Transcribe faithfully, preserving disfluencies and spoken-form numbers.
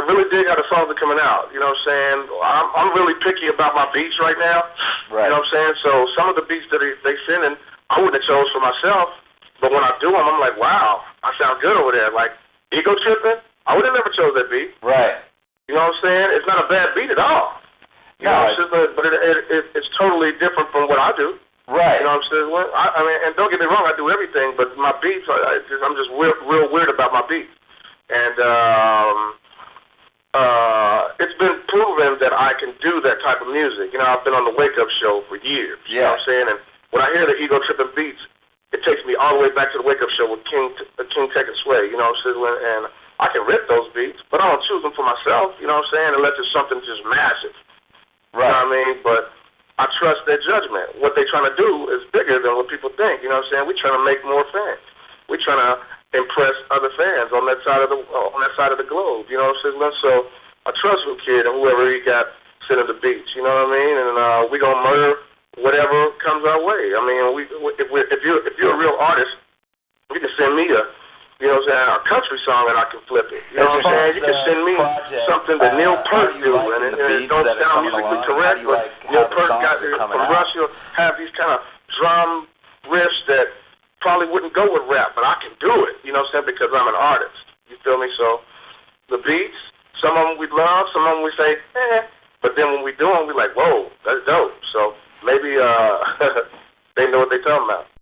really dig how the songs are coming out. You know what I'm saying? I'm, I'm really picky about my beats right now. Right. You know what I'm saying? So some of the beats that they, they sending, I wouldn't have chose for myself. But when I do them, I'm like, wow, I sound good over there. Like, Ego Tripping, I would have never chose that beat. Right. You know what I'm saying? It's not a bad beat at all. You no, know, it's just a, but it, it, it, it's totally different from what I do. Right. You know what I'm saying? Well, I, I mean, and don't get me wrong, I do everything, but my beats, I, I just, I'm just real, real weird about my beats. And um, uh, it's been proven that I can do that type of music. You know, I've been on the Wake Up Show for years. Yeah. You know what I'm saying? And when I hear the Ego Tripping beats, it takes me all the way back to the Wake Up Show with King, uh, King Tech and Sway. You know what I'm saying? And I can rip those beats, but I don't choose them for myself. You know what I'm saying? Unless it's something just massive. Right. You know what I mean? But I trust their judgment. What they're trying to do is bigger than what people think. You know what I'm saying? We're trying to make more fans. We're trying to impress other fans on that side of the on that side of the globe. You know what I'm saying? So I trust New Kid and whoever he got sending the beats. You know what I mean? And uh, we gonna murder whatever comes our way. I mean, we if we if you if you're a real artist, you can send me a you know what I'm saying a country song and I can flip it. You know what I'm saying? You can send me project, something that uh, Neil Peart do, like and it, the and it don't sound musically along? correct, but like Neil the Peart got it coming from out? Rush. He'll have these kind of drum riffs that probably wouldn't go with rap, but I can do it. You know what I'm saying? Because I'm an artist. You feel me? So the beats, some of them we love, some of them we say, eh. But then when we do them, we like, whoa, that's dope. So maybe uh, they know what they're talking about.